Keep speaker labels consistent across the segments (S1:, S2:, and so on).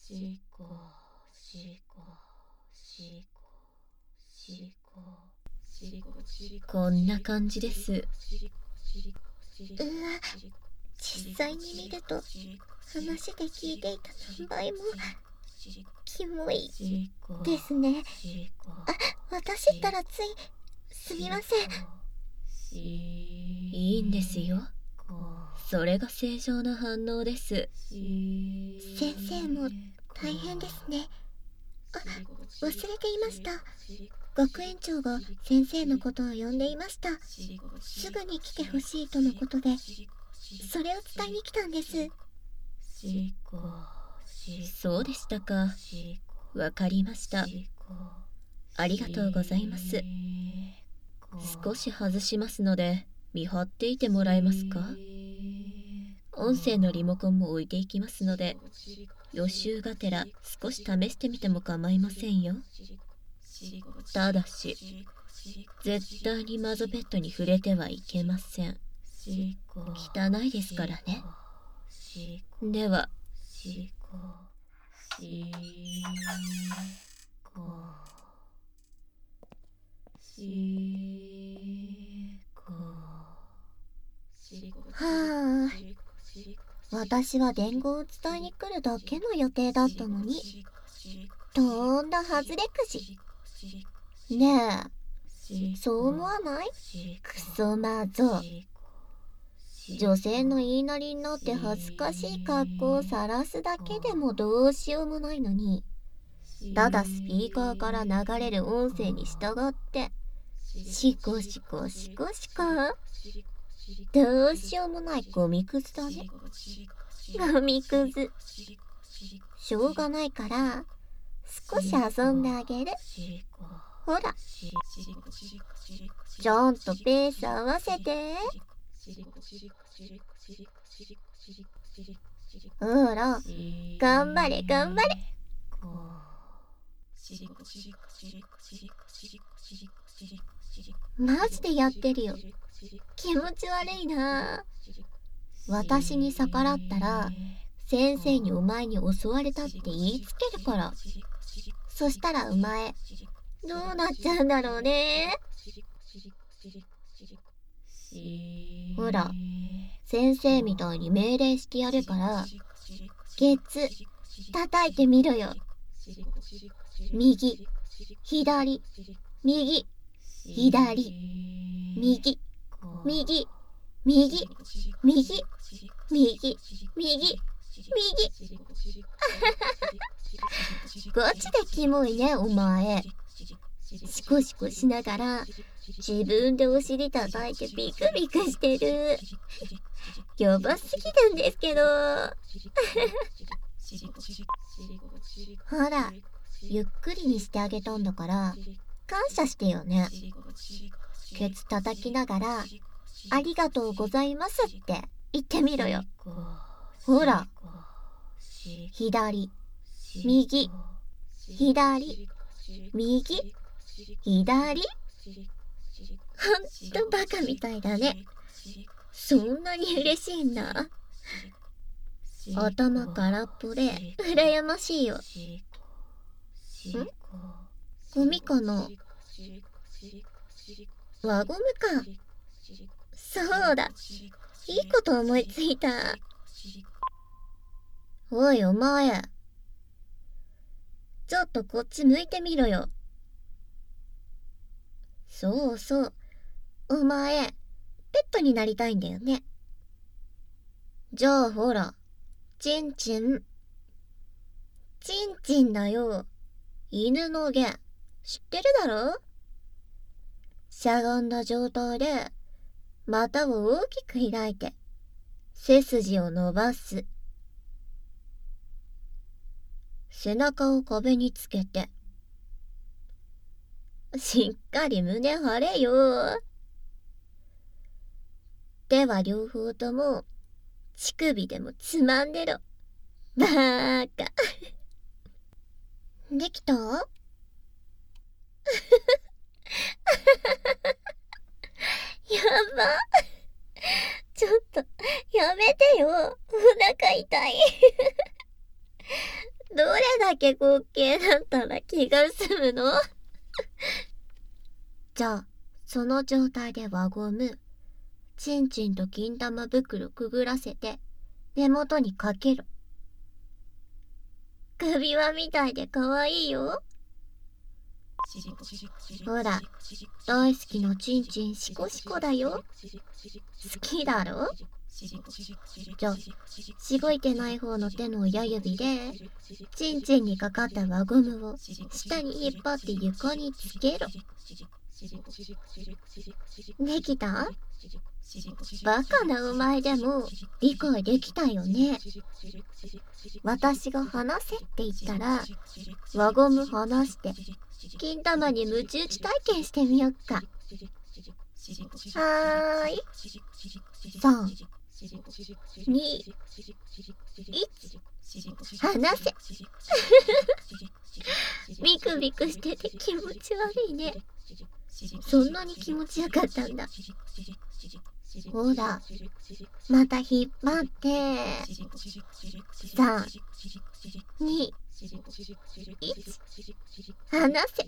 S1: しこしこしこしこしこしこ。
S2: こんな感じです。
S3: うわ、実際に見ると話で聞いていた何倍もキモいですね。私ったらついすみません。
S2: いいんですよ。それが正常な反応です。
S3: 先生も大変ですね。忘れていました。学園長が先生のことを呼んでいました。すぐに来てほしいとのことで、それを伝えに来たんです。
S2: そうでしたか。わかりました。ありがとうございます。少し外しますので見張っていてもらえますか。音声のリモコンも置いていきますので、予習がてら少し試してみても構いませんよ。ただし絶対にマゾペットに触れてはいけません。汚いですからね。では
S3: はあ、私は伝言を伝えに来るだけの予定だったのに、とんだ外れくじ。ねえ、そう思わない？クソマゾ。女性の言いなりになって恥ずかしい格好を晒すだけでもどうしようもないのに、ただスピーカーから流れる音声に従ってシコシコシコシコ、どうしようもないゴミくずだね。ゴミくず。しょうがないから少し遊んであげる。ほら、ちゃんとペース合わせて。ほら、頑張れ頑張れ。マジでやってるよ。気持ち悪いな。私に逆らったら先生にお前に襲われたって言いつけるから。そしたらお前どうなっちゃうんだろうね。ほら、先生みたいに命令してやるから、ケツ叩いてみろよ。右、左、右、左、右、右、右、右、右、右、右。ガチでキモいね、お前。シコシコしながら自分でお尻叩いてビクビクしてる。やばすぎるんですけど。ほら、ゆっくりにしてあげたんだから感謝してよね。ケツ叩きながらありがとうございますって言ってみろよ。ほら、左、右、左、右、左。ほんとバカみたいだね。そんなに嬉しいんだ。頭空っぽで羨ましいよ。ん？ゴミかな？輪ゴムか。そうだ、いいこと思いついた。おいお前、ちょっとこっち向いてみろよ。そうそう、お前ペットになりたいんだよね。じゃあほら、チンチン。チンチンだよ。犬の毛知ってるだろ。しゃがんだ状態で股を大きく開いて背筋を伸ばす。背中を壁につけてしっかり胸張れよ。手は両方とも乳首でもつまんでろ。バーカ。できた？やば。ちょっとやめてよ。お腹痛い。 どれだけ滑稽だったら気が済むの？じゃあ、その状態で輪ゴム、チンチンと金玉袋くぐらせて、根元にかけろ。首輪みたいでかわいいよ。ほら、大好きなチンチンシコシコだよ。好きだろ？じゃあ、しごいてない方の手の親指で、チンチンにかかった輪ゴムを下に引っ張って床につけろ。できた？バカなお前でも理解できたよね。私が離せって言ったら、輪ゴム離して、金玉にムチ打ち体験してみよっか。はーい。3、2、1、離せ。ビクビクしてて気持ち悪いね。そんなに気持ちよかったんだ。ほら、また引っ張って、3、2、1、離せ。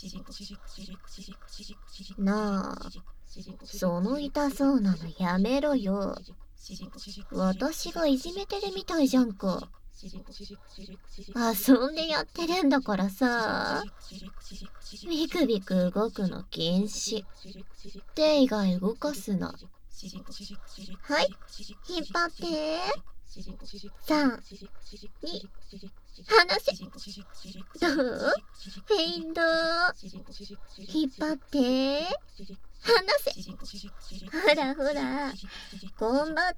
S3: なあ、その痛そうなのやめろよ。私がいじめてるみたいじゃんか。遊んでやってるんだからさ。ビクビク動くの禁止。手以外動かすな。はい、引っ張って。3、2、離せ。どう？フェイント。引っ張って。離せ。ほらほら、頑張って。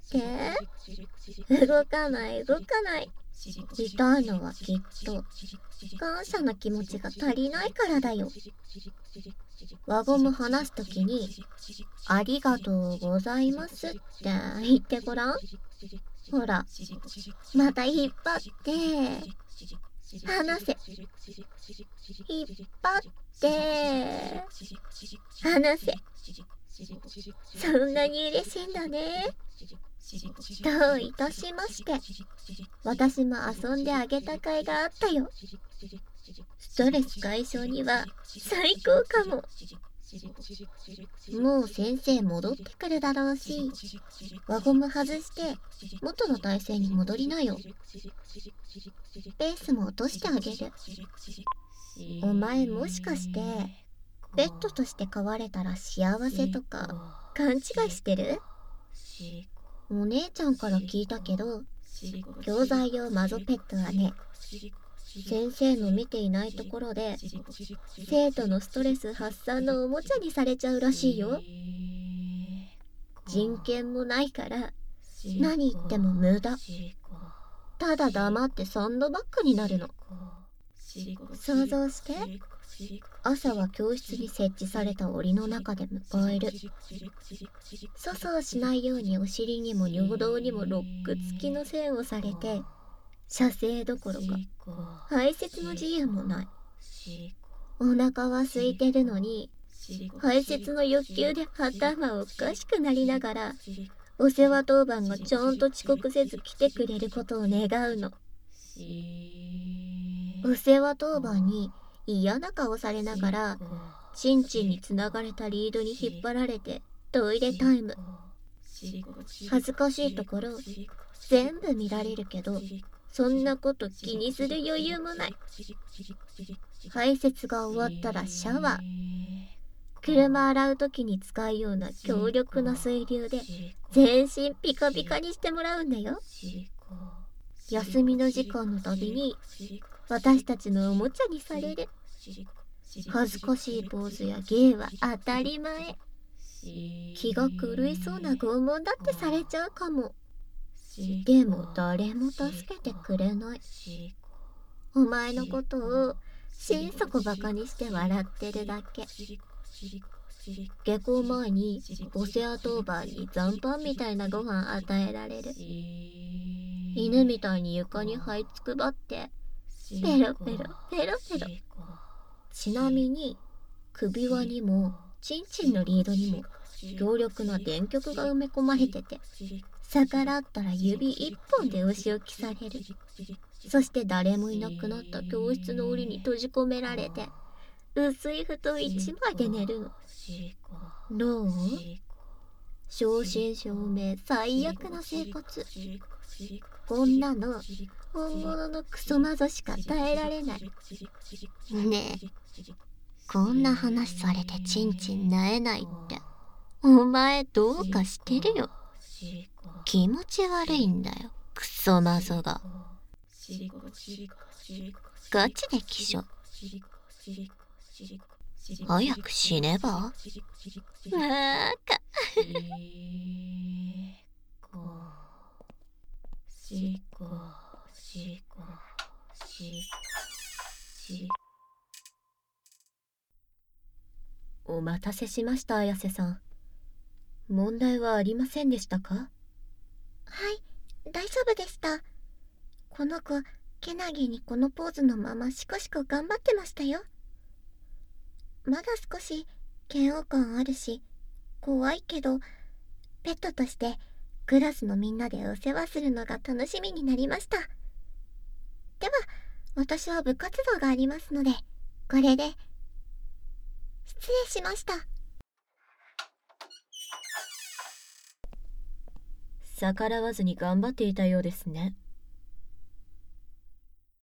S3: 動かない動かない。痛いのはきっと感謝の気持ちが足りないからだよ。輪ゴム離すときにありがとうございますって言ってごらん。ほら、また引っ張って離せ。引っ張って離せ。そんなに嬉しいんだね。どういたしまして。私も遊んであげた甲斐があったよ。ストレス解消には最高かも。もう先生戻ってくるだろうし、輪ゴム外して元の体勢に戻りなよ。ペースも落としてあげる。お前もしかしてペットとして飼われたら幸せとか勘違いしてる？お姉ちゃんから聞いたけど、教材用マゾペットはね、先生の見ていないところで生徒のストレス発散のおもちゃにされちゃうらしいよ。人権もないから何言っても無駄。ただ黙ってサンドバッグになるの。想像して。朝は教室に設置された檻の中で迎える。粗相しないようにお尻にも尿道にもロック付きの線をされて、射精どころか排泄の自由もない。お腹は空いてるのに排泄の欲求で頭おかしくなりながら、お世話当番がちゃんと遅刻せず来てくれることを願うの。お世話当番に嫌な顔されながら、チンチンにつながれたリードに引っ張られてトイレタイム。恥ずかしいところ全部見られるけど、そんなこと気にする余裕もない。排泄が終わったらシャワー。車洗う時に使うような強力な水流で全身ピカピカにしてもらうんだよ。休みの時間のたびに私たちのおもちゃにされる。恥ずかしいポーズや芸は当たり前。気が狂いそうな拷問だってされちゃうかも。でも誰も助けてくれない。お前のことを心底バカにして笑ってるだけ。下校前にお世話当番に残飯みたいなご飯与えられる。犬みたいに床に這いつくばってペロペロペロペロ。ちなみに首輪にもチンチンのリードにも強力な電極が埋め込まれてて、 逆らったら指一本でお仕置きされる。そして誰もいなくなった教室の檻に閉じ込められて、薄い布団一枚で寝るの。どう？正真正銘最悪な生活。こんなの本物のクソマゾしか耐えられない。ねえ、こんな話されてチンチンなえないってお前どうかしてるよ。気持ち悪いんだよ、クソマゾが。ガチで気象。早く死ねば。わーか。
S2: お待たせしました、綾瀬さん。問題はありませんでしたか？
S3: はい、大丈夫でした。この子、けなげにこのポーズのままシコシコ頑張ってましたよ。まだ少し嫌悪感あるし、怖いけど、ペットとしてクラスのみんなでお世話するのが楽しみになりました。では、私は部活動がありますので、これで。失礼しました。
S2: 逆らわずに頑張っていたようですね。